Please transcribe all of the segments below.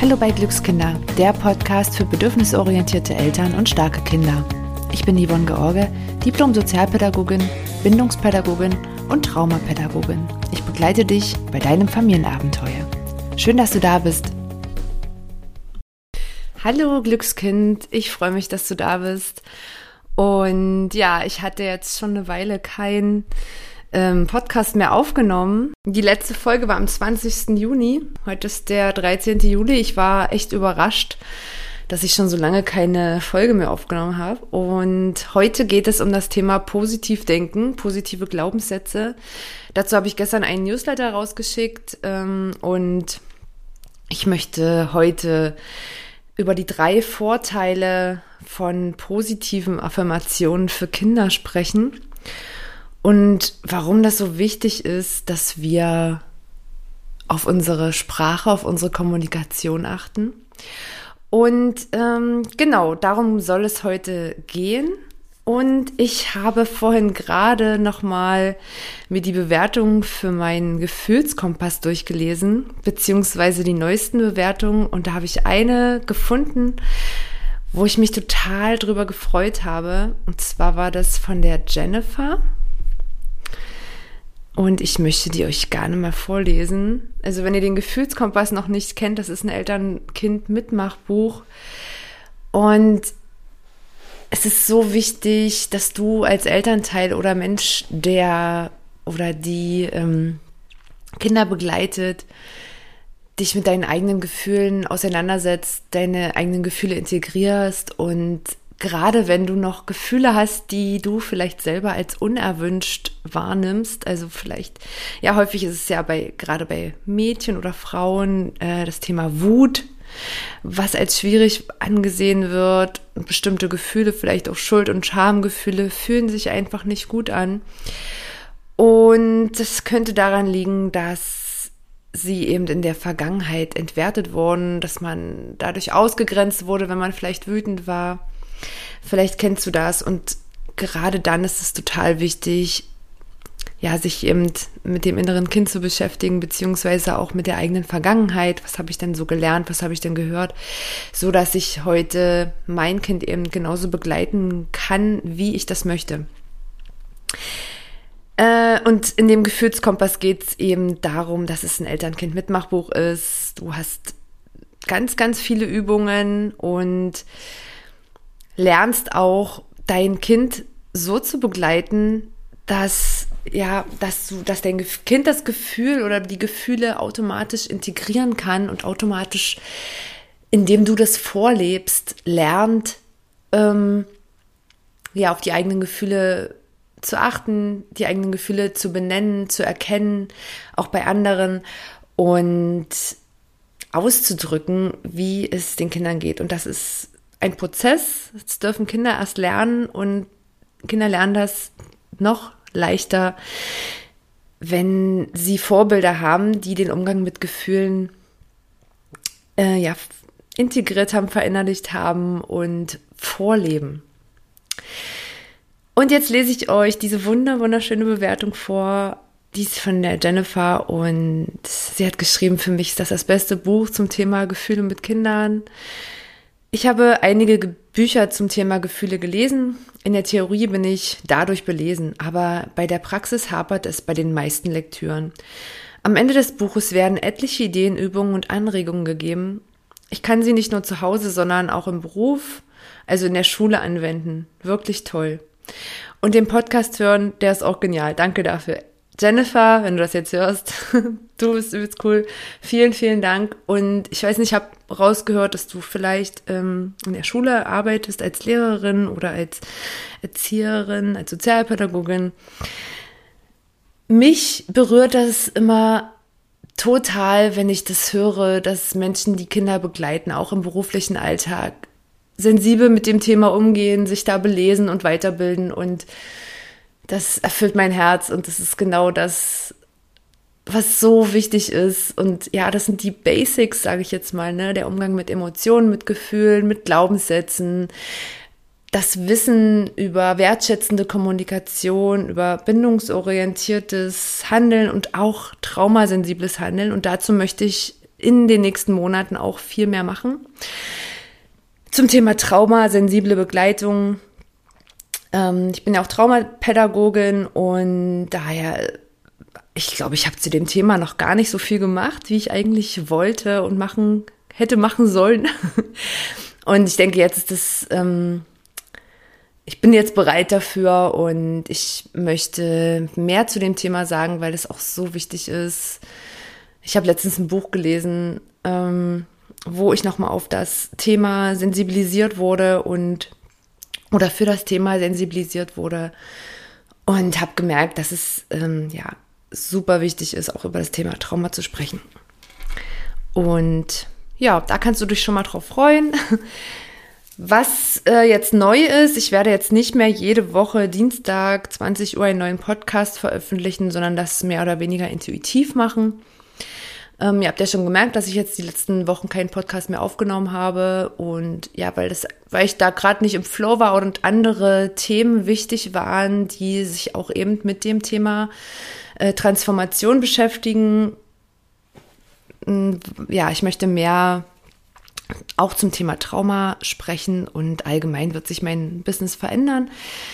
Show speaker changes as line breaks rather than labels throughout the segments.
Hallo bei Glückskinder, der Podcast für bedürfnisorientierte Eltern und starke Kinder. Ich bin Yvonne George, Diplom-Sozialpädagogin, Bindungspädagogin und Traumapädagogin. Ich begleite dich bei deinem Familienabenteuer. Schön, dass du da bist. Hallo Glückskind, ich freue mich, dass du da bist. Und ja, ich hatte jetzt schon eine Weile keinen Podcast mehr aufgenommen. Die letzte Folge war am 20. Juni. Heute ist der 13. Juli. Ich war echt überrascht, dass ich schon so lange keine Folge mehr aufgenommen habe. Und heute geht es um das Thema Positivdenken, positive Glaubenssätze. Dazu habe ich gestern einen Newsletter rausgeschickt und ich möchte heute über die 3 Vorteile von positiven Affirmationen für Kinder sprechen. Und warum das so wichtig ist, dass wir auf unsere Sprache, auf unsere Kommunikation achten. Und genau, darum soll es heute gehen. Und ich habe vorhin gerade nochmal mir die Bewertungen für meinen Gefühlskompass durchgelesen, beziehungsweise die neuesten Bewertungen. Und da habe ich eine gefunden, wo ich mich total drüber gefreut habe. Und zwar war das von der Jennifer. Und ich möchte die euch gerne mal vorlesen. Also wenn ihr den Gefühlskompass noch nicht kennt, das ist ein Eltern-Kind-Mitmachbuch. Und es ist so wichtig, dass du als Elternteil oder Mensch, der oder die Kinder begleitet, dich mit deinen eigenen Gefühlen auseinandersetzt, deine eigenen Gefühle integrierst und gerade wenn du noch Gefühle hast, die du vielleicht selber als unerwünscht wahrnimmst, also vielleicht, ja häufig ist es ja gerade bei Mädchen oder Frauen das Thema Wut, was als schwierig angesehen wird. Bestimmte Gefühle, vielleicht auch Schuld- und Schamgefühle, fühlen sich einfach nicht gut an. Und das könnte daran liegen, dass sie eben in der Vergangenheit entwertet wurden, dass man dadurch ausgegrenzt wurde, wenn man vielleicht wütend war. Vielleicht kennst du das und gerade dann ist es total wichtig, ja, sich eben mit dem inneren Kind zu beschäftigen, beziehungsweise auch mit der eigenen Vergangenheit. Was habe ich denn so gelernt? Was habe ich denn gehört? So dass ich heute mein Kind eben genauso begleiten kann, wie ich das möchte. Und in dem Gefühlskompass geht es eben darum, dass es ein Eltern-Kind-Mitmachbuch ist. Du hast ganz, ganz viele Übungen und lernst auch dein Kind so zu begleiten, dass dein Kind das Gefühl oder die Gefühle automatisch integrieren kann und automatisch, indem du das vorlebst, lernt, auf die eigenen Gefühle zu achten, die eigenen Gefühle zu benennen, zu erkennen, auch bei anderen und auszudrücken, wie es den Kindern geht. Und das ist ein Prozess, das dürfen Kinder erst lernen und Kinder lernen das noch leichter, wenn sie Vorbilder haben, die den Umgang mit Gefühlen integriert haben, verinnerlicht haben und vorleben. Und jetzt lese ich euch diese wunderschöne Bewertung vor, die ist von der Jennifer und sie hat geschrieben, für mich ist das beste Buch zum Thema Gefühle mit Kindern. Ich habe einige Bücher zum Thema Gefühle gelesen. In der Theorie bin ich dadurch belesen, aber bei der Praxis hapert es bei den meisten Lektüren. Am Ende des Buches werden etliche Ideen, Übungen und Anregungen gegeben. Ich kann sie nicht nur zu Hause, sondern auch im Beruf, also in der Schule anwenden. Wirklich toll. Und den Podcast hören, der ist auch genial. Danke dafür. Jennifer, wenn du das jetzt hörst, du bist übelst cool. Vielen, vielen Dank. Und ich weiß nicht, ich habe rausgehört, dass du vielleicht in der Schule arbeitest als Lehrerin oder als Erzieherin, als Sozialpädagogin. Mich berührt das immer total, wenn ich das höre, dass Menschen, die Kinder begleiten, auch im beruflichen Alltag, sensibel mit dem Thema umgehen, sich da belesen und weiterbilden und das erfüllt mein Herz und das ist genau das, was so wichtig ist. Und ja, das sind die Basics, sage ich jetzt mal, ne? Der Umgang mit Emotionen, mit Gefühlen, mit Glaubenssätzen, das Wissen über wertschätzende Kommunikation, über bindungsorientiertes Handeln und auch traumasensibles Handeln. Und dazu möchte ich in den nächsten Monaten auch viel mehr machen. Zum Thema Trauma, sensible Begleitung. Ich bin ja auch Traumapädagogin und daher, ich glaube, ich habe zu dem Thema noch gar nicht so viel gemacht, wie ich eigentlich wollte und hätte machen sollen. Und ich denke, jetzt ist das, ich bin jetzt bereit dafür und ich möchte mehr zu dem Thema sagen, weil es auch so wichtig ist. Ich habe letztens ein Buch gelesen, wo ich nochmal auf das Thema sensibilisiert wurde oder für das Thema sensibilisiert wurde und habe gemerkt, dass es super wichtig ist, auch über das Thema Trauma zu sprechen. Und ja, da kannst du dich schon mal drauf freuen. Was jetzt neu ist, ich werde jetzt nicht mehr jede Woche Dienstag 20 Uhr einen neuen Podcast veröffentlichen, sondern das mehr oder weniger intuitiv machen. Ihr habt ja schon gemerkt, dass ich jetzt die letzten Wochen keinen Podcast mehr aufgenommen habe und ja, weil ich da gerade nicht im Flow war und andere Themen wichtig waren, die sich auch eben mit dem Thema Transformation beschäftigen. Ja, ich möchte mehr auch zum Thema Trauma sprechen und allgemein wird sich mein Business verändern.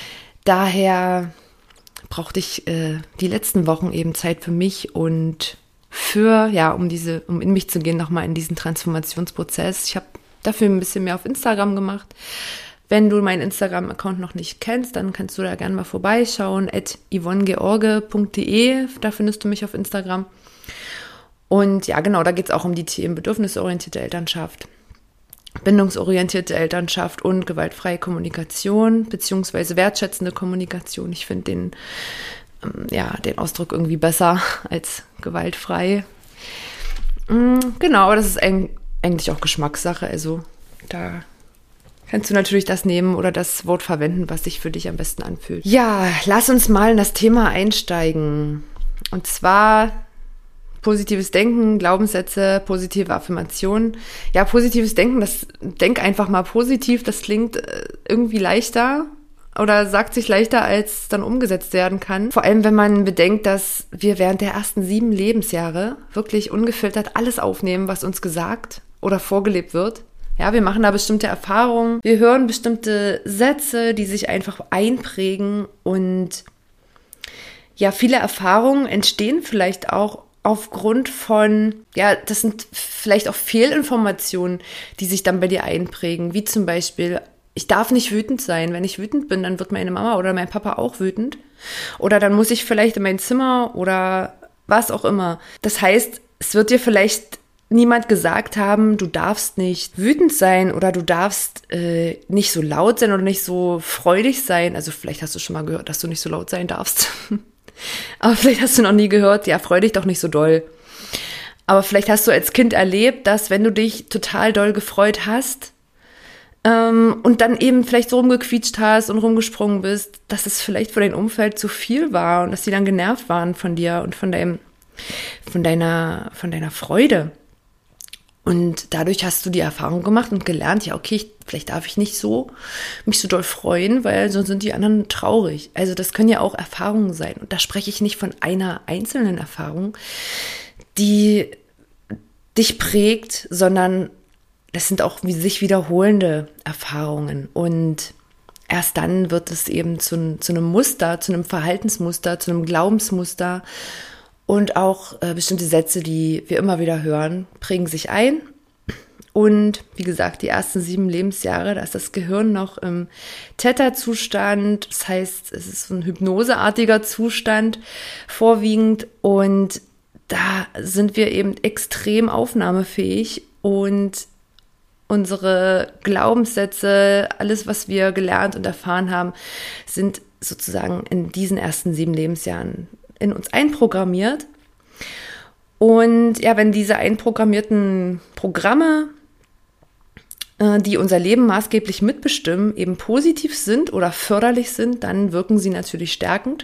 Daher brauchte ich die letzten Wochen eben Zeit für mich und um in mich zu gehen, nochmal in diesen Transformationsprozess. Ich habe dafür ein bisschen mehr auf Instagram gemacht. Wenn du meinen Instagram-Account noch nicht kennst, dann kannst du da gerne mal vorbeischauen, @yvonnegeorge.de, da findest du mich auf Instagram. Und ja, genau, da geht es auch um die Themen bedürfnisorientierte Elternschaft, bindungsorientierte Elternschaft und gewaltfreie Kommunikation beziehungsweise wertschätzende Kommunikation. Ich finde den Ausdruck irgendwie besser als gewaltfrei. Genau, aber das ist eigentlich auch Geschmackssache. Also da kannst du natürlich das nehmen oder das Wort verwenden, was sich für dich am besten anfühlt. Ja, lass uns mal in das Thema einsteigen. Und zwar positives Denken, Glaubenssätze, positive Affirmationen. Ja, positives Denken, denk einfach mal positiv, das klingt irgendwie leichter oder sagt sich leichter, als dann umgesetzt werden kann. Vor allem, wenn man bedenkt, dass wir während der ersten 7 Lebensjahre wirklich ungefiltert alles aufnehmen, was uns gesagt oder vorgelebt wird. Ja, wir machen da bestimmte Erfahrungen, wir hören bestimmte Sätze, die sich einfach einprägen und ja, viele Erfahrungen entstehen vielleicht auch aufgrund von, das sind vielleicht auch Fehlinformationen, die sich dann bei dir einprägen, wie zum Beispiel, ich darf nicht wütend sein. Wenn ich wütend bin, dann wird meine Mama oder mein Papa auch wütend. Oder dann muss ich vielleicht in mein Zimmer oder was auch immer. Das heißt, es wird dir vielleicht niemand gesagt haben, du darfst nicht wütend sein oder du darfst nicht so laut sein oder nicht so freudig sein. Also vielleicht hast du schon mal gehört, dass du nicht so laut sein darfst. Aber vielleicht hast du noch nie gehört, ja, freu dich doch nicht so doll. Aber vielleicht hast du als Kind erlebt, dass wenn du dich total doll gefreut hast, und dann eben vielleicht so rumgequietscht hast und rumgesprungen bist, dass es vielleicht für dein Umfeld zu viel war und dass sie dann genervt waren von dir und von deiner Freude. Und dadurch hast du die Erfahrung gemacht und gelernt, ja, okay, vielleicht darf ich nicht mich so doll freuen, weil sonst sind die anderen traurig. Also das können ja auch Erfahrungen sein. Und da spreche ich nicht von einer einzelnen Erfahrung, die dich prägt, sondern das sind auch sich wiederholende Erfahrungen und erst dann wird es eben zu einem Muster, zu einem Verhaltensmuster, zu einem Glaubensmuster und auch bestimmte Sätze, die wir immer wieder hören, prägen sich ein und wie gesagt, die ersten 7 Lebensjahre, da ist das Gehirn noch im Theta-Zustand, das heißt, es ist so ein hypnoseartiger Zustand vorwiegend und da sind wir eben extrem aufnahmefähig und unsere Glaubenssätze, alles, was wir gelernt und erfahren haben, sind sozusagen in diesen ersten 7 Lebensjahren in uns einprogrammiert. Und ja, wenn diese einprogrammierten Programme, die unser Leben maßgeblich mitbestimmen, eben positiv sind oder förderlich sind, dann wirken sie natürlich stärkend.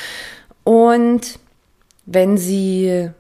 Und wenn sie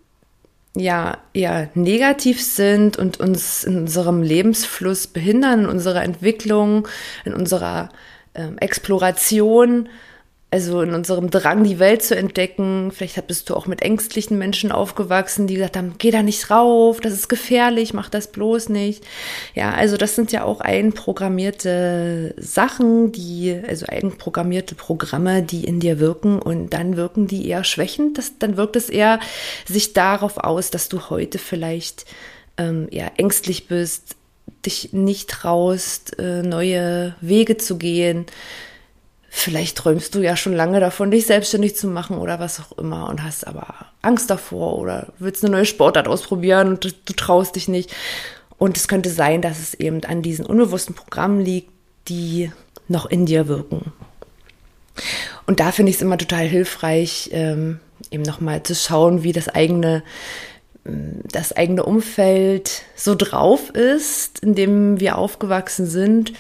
eher negativ sind und uns in unserem Lebensfluss behindern, in unserer Entwicklung, in unserer Exploration, also in unserem Drang, die Welt zu entdecken. Vielleicht bist du auch mit ängstlichen Menschen aufgewachsen, die gesagt haben, geh da nicht rauf, das ist gefährlich, mach das bloß nicht. Ja, also das sind ja auch einprogrammierte Sachen, also einprogrammierte Programme, die in dir wirken und dann wirken die eher schwächend. Dann wirkt es eher sich darauf aus, dass du heute vielleicht ängstlich bist, dich nicht traust, neue Wege zu gehen. Vielleicht träumst du ja schon lange davon, dich selbstständig zu machen oder was auch immer und hast aber Angst davor oder willst eine neue Sportart ausprobieren und du traust dich nicht. Und es könnte sein, dass es eben an diesen unbewussten Programmen liegt, die noch in dir wirken. Und da finde ich es immer total hilfreich, eben nochmal zu schauen, wie das eigene Umfeld so drauf ist, in dem wir aufgewachsen sind.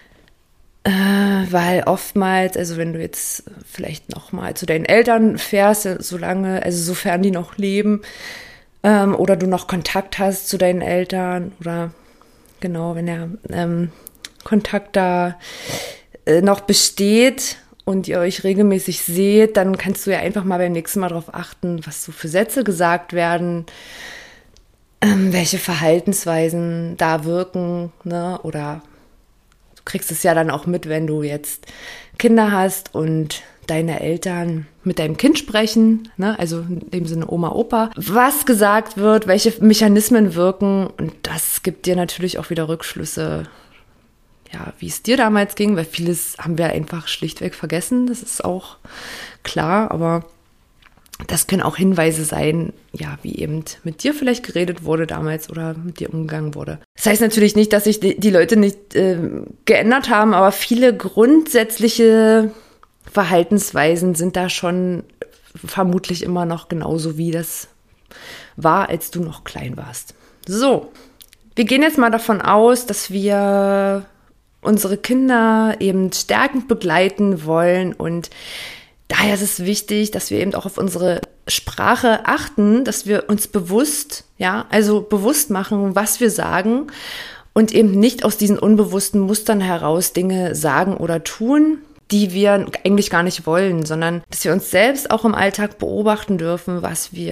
Weil oftmals, also wenn du jetzt vielleicht noch mal zu deinen Eltern fährst, sofern die noch leben, oder du noch Kontakt hast zu deinen Eltern oder genau, wenn der Kontakt da noch besteht und ihr euch regelmäßig seht, dann kannst du ja einfach mal beim nächsten Mal darauf achten, was so für Sätze gesagt werden, welche Verhaltensweisen da wirken, ne, oder du kriegst es ja dann auch mit, wenn du jetzt Kinder hast und deine Eltern mit deinem Kind sprechen, ne? Also in dem Sinne Oma, Opa, was gesagt wird, welche Mechanismen wirken. Und das gibt dir natürlich auch wieder Rückschlüsse, ja, wie es dir damals ging, weil vieles haben wir einfach schlichtweg vergessen. Das ist auch klar, aber das können auch Hinweise sein, ja, wie eben mit dir vielleicht geredet wurde damals oder mit dir umgegangen wurde. Das heißt natürlich nicht, dass sich die Leute nicht geändert haben, aber viele grundsätzliche Verhaltensweisen sind da schon vermutlich immer noch genauso, wie das war, als du noch klein warst. So, wir gehen jetzt mal davon aus, dass wir unsere Kinder eben stärkend begleiten wollen und daher ist es wichtig, dass wir eben auch auf unsere Sprache achten, dass wir uns bewusst machen, was wir sagen und eben nicht aus diesen unbewussten Mustern heraus Dinge sagen oder tun, die wir eigentlich gar nicht wollen, sondern dass wir uns selbst auch im Alltag beobachten dürfen,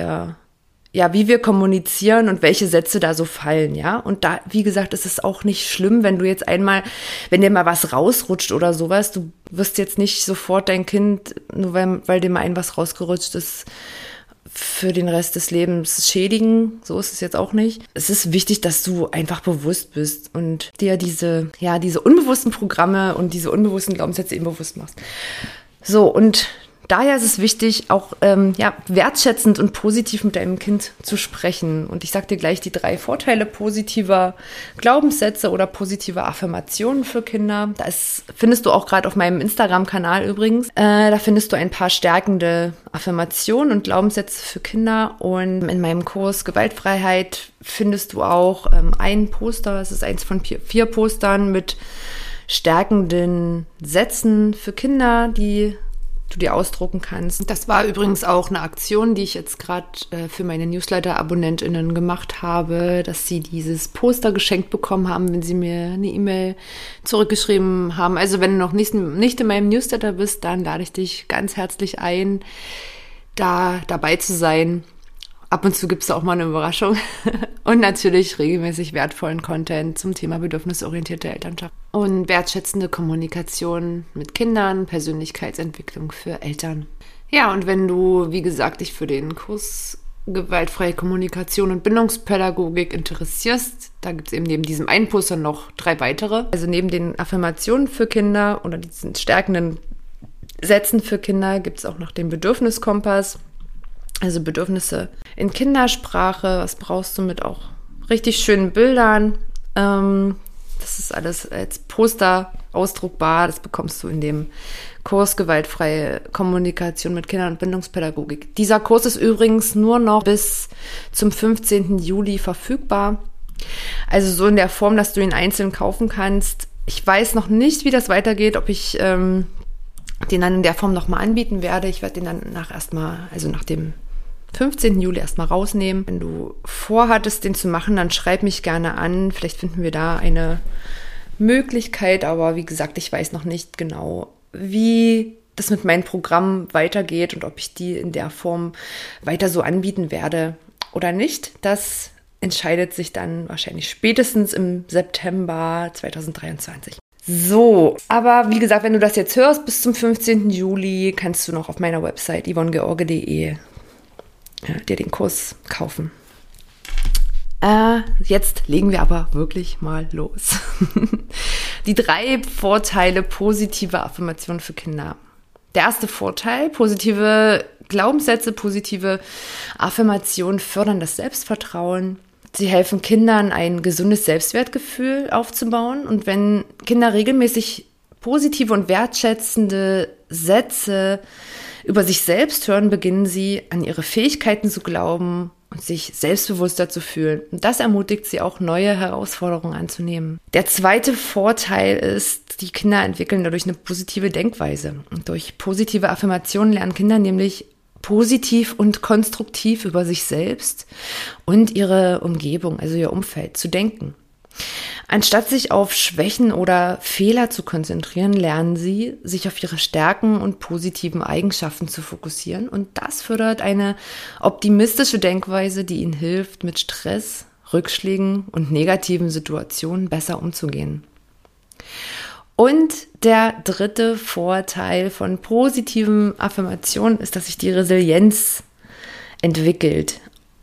wie wir kommunizieren und welche Sätze da so fallen, ja. Und da, wie gesagt, ist es auch nicht schlimm, wenn dir mal was rausrutscht oder sowas, du wirst jetzt nicht sofort dein Kind, nur weil dir mal was rausgerutscht ist, für den Rest des Lebens schädigen. So ist es jetzt auch nicht. Es ist wichtig, dass du einfach bewusst bist und dir diese unbewussten Programme und diese unbewussten Glaubenssätze eben bewusst machst. So, und daher ist es wichtig, auch wertschätzend und positiv mit deinem Kind zu sprechen. Und ich sage dir gleich die 3 Vorteile positiver Glaubenssätze oder positiver Affirmationen für Kinder. Das findest du auch gerade auf meinem Instagram-Kanal übrigens. Da findest du ein paar stärkende Affirmationen und Glaubenssätze für Kinder. Und in meinem Kurs Gewaltfreiheit findest du auch ein Poster. Das ist eins von 4 Postern mit stärkenden Sätzen für Kinder, die du dir ausdrucken kannst. Das war übrigens auch eine Aktion, die ich jetzt gerade für meine Newsletter-AbonnentInnen gemacht habe, dass sie dieses Poster geschenkt bekommen haben, wenn sie mir eine E-Mail zurückgeschrieben haben. Also wenn du noch nicht in meinem Newsletter bist, dann lade ich dich ganz herzlich ein, da dabei zu sein. Ab und zu gibt es auch mal eine Überraschung und natürlich regelmäßig wertvollen Content zum Thema bedürfnisorientierte Elternschaft und wertschätzende Kommunikation mit Kindern, Persönlichkeitsentwicklung für Eltern. Ja, und wenn du, wie gesagt, dich für den Kurs gewaltfreie Kommunikation und Bindungspädagogik interessierst, da gibt es eben neben diesem einen Poster noch 3 weitere. Also neben den Affirmationen für Kinder oder diesen stärkenden Sätzen für Kinder gibt es auch noch den Bedürfniskompass. Also Bedürfnisse in Kindersprache, was brauchst du mit auch richtig schönen Bildern. Das ist alles als Poster ausdruckbar. Das bekommst du in dem Kurs Gewaltfreie Kommunikation mit Kindern und Bindungspädagogik. Dieser Kurs ist übrigens nur noch bis zum 15. Juli verfügbar. Also so in der Form, dass du ihn einzeln kaufen kannst. Ich weiß noch nicht, wie das weitergeht, ob ich den dann in der Form nochmal anbieten werde. Ich werde den dann nach dem 15. Juli erstmal rausnehmen. Wenn du vorhattest, den zu machen, dann schreib mich gerne an. Vielleicht finden wir da eine Möglichkeit, aber wie gesagt, ich weiß noch nicht genau, wie das mit meinem Programm weitergeht und ob ich die in der Form weiter so anbieten werde oder nicht, das entscheidet sich dann wahrscheinlich spätestens im September 2023. So, aber wie gesagt, wenn du das jetzt hörst, bis zum 15. Juli kannst du noch auf meiner Website yvonnegeorge.de dir den Kurs kaufen. Jetzt legen wir aber wirklich mal los. Die 3 Vorteile positiver Affirmation für Kinder. Der erste Vorteil, positive Glaubenssätze, positive Affirmationen fördern das Selbstvertrauen. Sie helfen Kindern, ein gesundes Selbstwertgefühl aufzubauen. Und wenn Kinder regelmäßig positive und wertschätzende Sätze über sich selbst hören, beginnen sie, an ihre Fähigkeiten zu glauben und sich selbstbewusster zu fühlen. Und das ermutigt sie auch, neue Herausforderungen anzunehmen. Der zweite Vorteil ist, die Kinder entwickeln dadurch eine positive Denkweise. Und durch positive Affirmationen lernen Kinder nämlich positiv und konstruktiv über sich selbst und ihre Umgebung, also ihr Umfeld, zu denken. Anstatt sich auf Schwächen oder Fehler zu konzentrieren, lernen sie, sich auf ihre Stärken und positiven Eigenschaften zu fokussieren. Und das fördert eine optimistische Denkweise, die ihnen hilft, mit Stress, Rückschlägen und negativen Situationen besser umzugehen. Und der dritte Vorteil von positiven Affirmationen ist, dass sich die Resilienz entwickelt.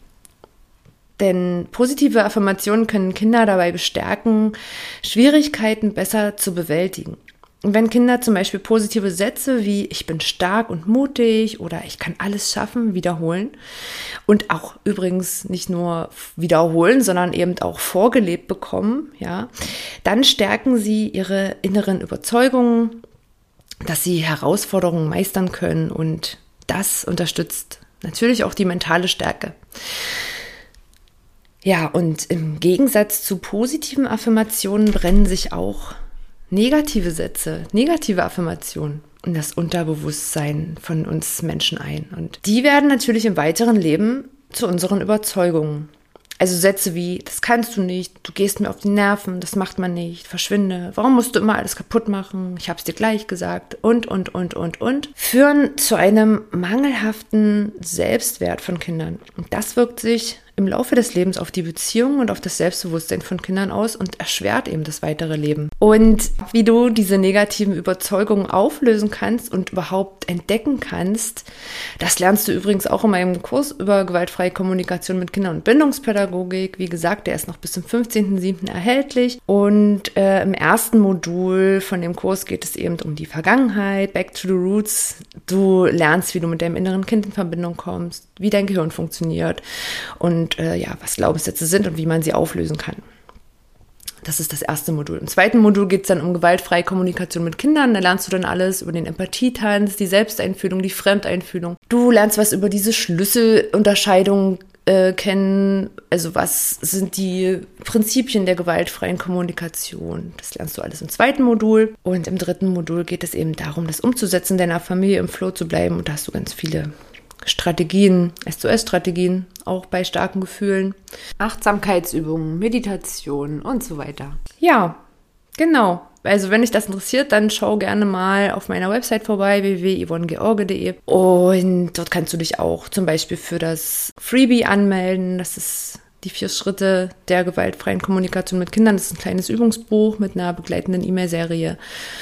Denn positive Affirmationen können Kinder dabei bestärken, Schwierigkeiten besser zu bewältigen. Und wenn Kinder zum Beispiel positive Sätze wie ich bin stark und mutig oder ich kann alles schaffen wiederholen und auch übrigens nicht nur wiederholen, sondern eben auch vorgelebt bekommen, ja, dann stärken sie ihre inneren Überzeugungen, dass sie Herausforderungen meistern können, und das unterstützt natürlich auch die mentale Stärke. Ja, und im Gegensatz zu positiven Affirmationen brennen sich auch negative Sätze, negative Affirmationen in das Unterbewusstsein von uns Menschen ein. Und die werden natürlich im weiteren Leben zu unseren Überzeugungen. Also Sätze wie, das kannst du nicht, du gehst mir auf die Nerven, das macht man nicht, verschwinde, warum musst du immer alles kaputt machen, ich hab's dir gleich gesagt und, führen zu einem mangelhaften Selbstwert von Kindern. Und das wirkt sich im Laufe des Lebens auf die Beziehung und auf das Selbstbewusstsein von Kindern aus und erschwert eben das weitere Leben. Und wie du diese negativen Überzeugungen auflösen kannst und überhaupt entdecken kannst, das lernst du übrigens auch in meinem Kurs über gewaltfreie Kommunikation mit Kindern und Bindungspädagogik. Wie gesagt, der ist noch bis zum 15.07. erhältlich. Und im ersten Modul von dem Kurs geht es eben um die Vergangenheit, Back to the Roots. Du lernst, wie du mit deinem inneren Kind in Verbindung kommst, wie dein Gehirn funktioniert und was Glaubenssätze sind und wie man sie auflösen kann. Das ist das erste Modul. Im zweiten Modul geht es dann um gewaltfreie Kommunikation mit Kindern. Da lernst du dann alles über den Empathietanz, die Selbsteinfühlung, die Fremdeinfühlung. Du lernst was über diese Schlüsselunterscheidung kennen. Also was sind die Prinzipien der gewaltfreien Kommunikation? Das lernst du alles im zweiten Modul. Und im dritten Modul geht es eben darum, das umzusetzen, deiner Familie im Flow zu bleiben. Und da hast du ganz viele Strategien, SOS-Strategien, auch bei starken Gefühlen, Achtsamkeitsübungen, Meditation und so weiter. Ja, genau. Also wenn dich das interessiert, dann schau gerne mal auf meiner Website vorbei, www.yvonnegeorge.de, und dort kannst du dich auch zum Beispiel für das Freebie anmelden. Das ist die 4 Schritte der gewaltfreien Kommunikation mit Kindern. Das ist ein kleines Übungsbuch mit einer begleitenden E-Mail-Serie.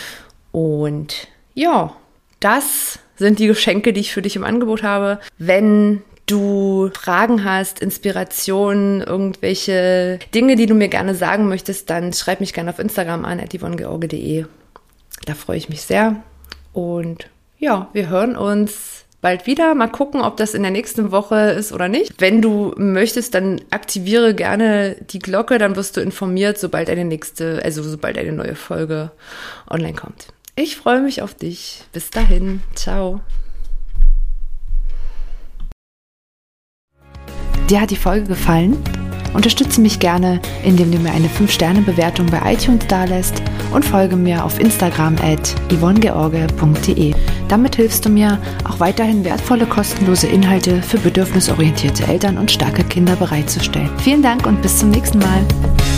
Und ja, das sind die Geschenke, die ich für dich im Angebot habe. Wenn du Fragen hast, Inspirationen, irgendwelche Dinge, die du mir gerne sagen möchtest, dann schreib mich gerne auf Instagram an, @yvonnegeorge.de. Da freue ich mich sehr. Und ja, wir hören uns bald wieder. Mal gucken, ob das in der nächsten Woche ist oder nicht. Wenn du möchtest, dann aktiviere gerne die Glocke, dann wirst du informiert, sobald eine neue Folge online kommt. Ich freue mich auf dich. Bis dahin. Ciao. Dir hat die Folge gefallen? Unterstütze mich gerne, indem du mir eine 5-Sterne-Bewertung bei iTunes dalässt und folge mir auf Instagram @yvonnegeorge.de. Damit hilfst du mir, auch weiterhin wertvolle, kostenlose Inhalte für bedürfnisorientierte Eltern und starke Kinder bereitzustellen. Vielen Dank und bis zum nächsten Mal.